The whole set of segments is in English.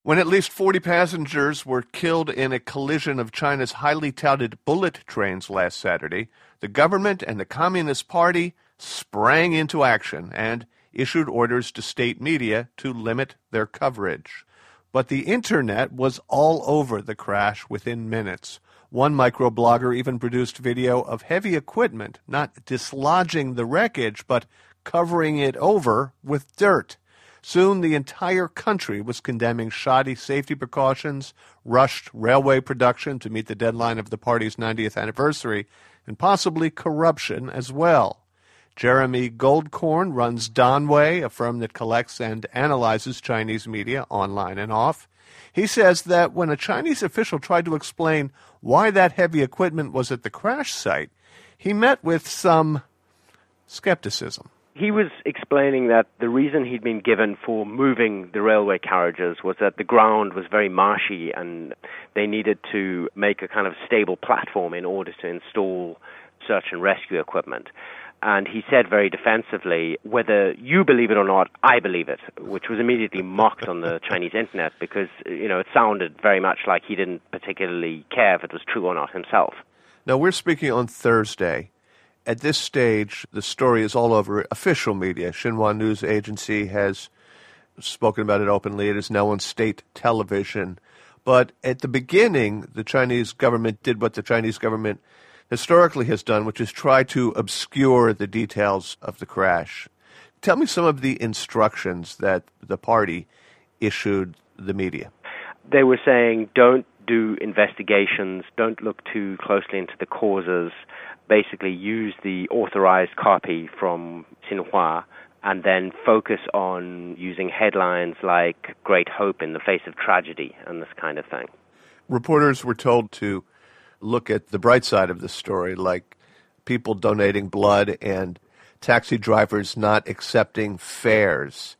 When at least 40 passengers were killed in a collision of China's highly touted bullet trains last Saturday, the government and the Communist Party sprang into action and issued orders to state media to limit their coverage. But the internet was all over the crash within minutes. One microblogger even produced video of heavy equipment not dislodging the wreckage, but covering it over with dirt. Soon the entire country was condemning shoddy safety precautions, rushed railway production to meet the deadline of the party's 90th anniversary, and possibly corruption as well. Jeremy Goldkorn runs Danwei, a firm that collects and analyzes Chinese media online and off. He says that when a Chinese official tried to explain why that heavy equipment was at the crash site, he met with some skepticism. He was explaining that the reason he'd been given for moving the railway carriages was that the ground was very marshy and they needed to make a kind of stable platform in order to install search and rescue equipment. And he said very defensively, whether you believe it or not, I believe it, which was immediately mocked on the Chinese internet because, it sounded very much like he didn't particularly care if it was true or not himself. Now, we're speaking on Thursday. At this stage, the story is all over official media. Xinhua News Agency has spoken about it openly. It is now on state television. But at the beginning, the Chinese government did what the Chinese government historically has done, which is try to obscure the details of the crash. Tell me some of the instructions that the party issued the media. They were saying, don't do investigations, don't look too closely into the causes, basically use the authorized copy from Xinhua and then focus on using headlines like Great Hope in the face of tragedy and this kind of thing. Reporters were told to look at the bright side of the story, like people donating blood and taxi drivers not accepting fares.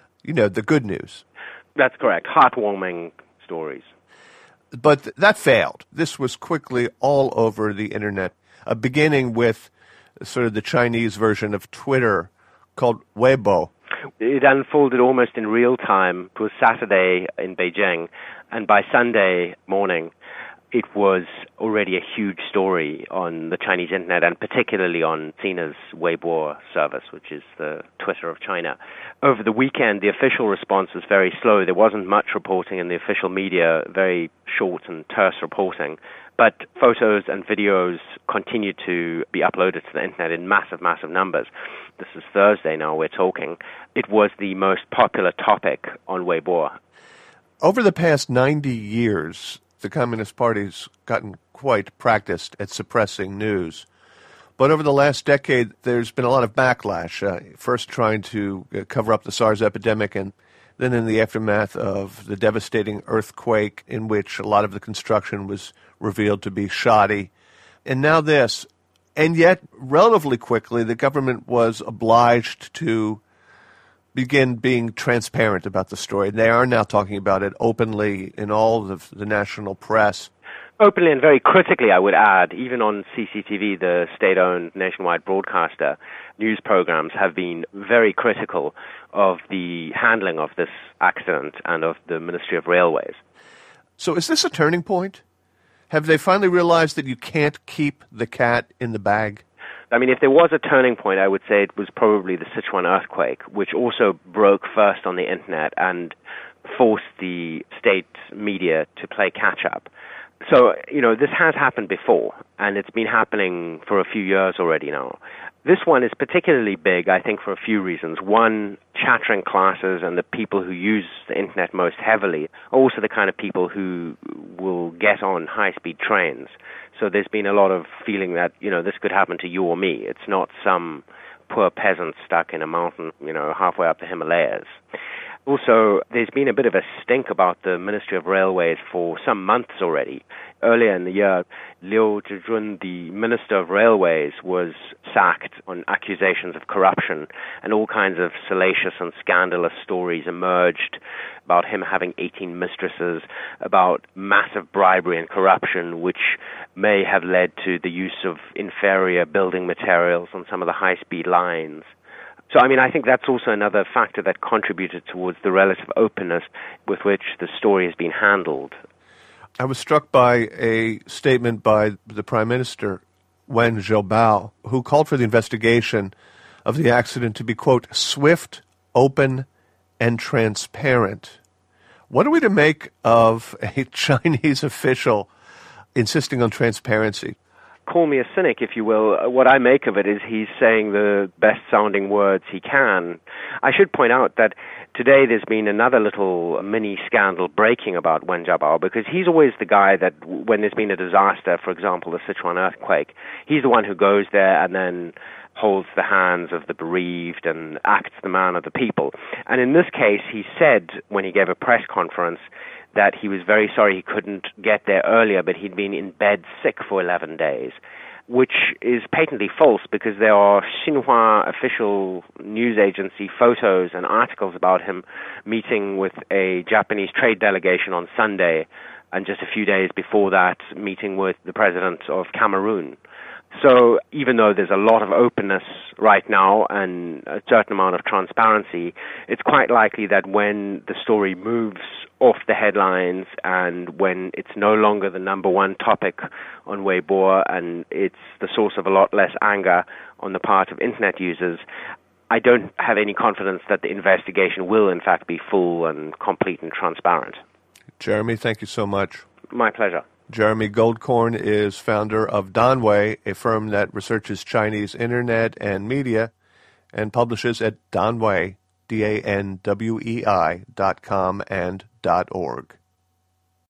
The good news. That's correct. Heartwarming stories. But that failed. This was quickly all over the internet, beginning with sort of the Chinese version of Twitter called Weibo. It unfolded almost in real time. It was Saturday in Beijing, and by Sunday morning, it was already a huge story on the Chinese internet, and particularly on Sina's Weibo service, which is the Twitter of China. Over the weekend, the official response was very slow. There wasn't much reporting in the official media, very short and terse reporting. But photos and videos continued to be uploaded to the internet in massive, massive numbers. This is Thursday now we're talking. It was the most popular topic on Weibo. Over the past 90 years, the Communist Party's gotten quite practiced at suppressing news. But over the last decade, there's been a lot of backlash, first trying to cover up the SARS epidemic, and then in the aftermath of the devastating earthquake in which a lot of the construction was revealed to be shoddy. And now this. And yet, relatively quickly, the government was obliged to begin being transparent about the story. They are now talking about it openly in all of the national press. Openly and very critically, I would add, even on CCTV, the state-owned nationwide broadcaster, news programs have been very critical of the handling of this accident and of the Ministry of Railways. So is this a turning point? Have they finally realized that you can't keep the cat in the bag? I mean, if there was a turning point, I would say it was probably the Sichuan earthquake, which also broke first on the internet and forced the state media to play catch-up. So, this has happened before, and it's been happening for a few years already now. This one is particularly big, I think, for a few reasons. One, chattering classes and the people who use the internet most heavily are also the kind of people who will get on high-speed trains. So there's been a lot of feeling that, this could happen to you or me. It's not some poor peasant stuck in a mountain, halfway up the Himalayas. Also, there's been a bit of a stink about the Ministry of Railways for some months already. Earlier in the year, Liu Zhizhun, the Minister of Railways, was sacked on accusations of corruption, and all kinds of salacious and scandalous stories emerged about him having 18 mistresses, about massive bribery and corruption, which may have led to the use of inferior building materials on some of the high-speed lines. So, I think that's also another factor that contributed towards the relative openness with which the story has been handled. I was struck by a statement by the Prime Minister, Wen Jiabao, who called for the investigation of the accident to be, quote, swift, open, and transparent. What are we to make of a Chinese official insisting on transparency? Call me a cynic, if you will. What I make of it is he's saying the best-sounding words he can. I should point out that today there's been another little mini-scandal breaking about Wen Jiabao, because he's always the guy that, when there's been a disaster, for example, the Sichuan earthquake, he's the one who goes there and then holds the hands of the bereaved and acts the man of the people. And in this case, he said, when he gave a press conference, that he was very sorry he couldn't get there earlier, but he'd been in bed sick for 11 days, which is patently false, because there are Xinhua official news agency photos and articles about him meeting with a Japanese trade delegation on Sunday, and just a few days before that, meeting with the president of Cameroon. So even though there's a lot of openness right now and a certain amount of transparency, it's quite likely that when the story moves off the headlines and when it's no longer the number one topic on Weibo and it's the source of a lot less anger on the part of internet users, I don't have any confidence that the investigation will in fact be full and complete and transparent. Jeremy, thank you so much. My pleasure. Jeremy Goldkorn is founder of Danwei, a firm that researches Chinese internet and media and publishes at Danwei, DANWEI.com and .org.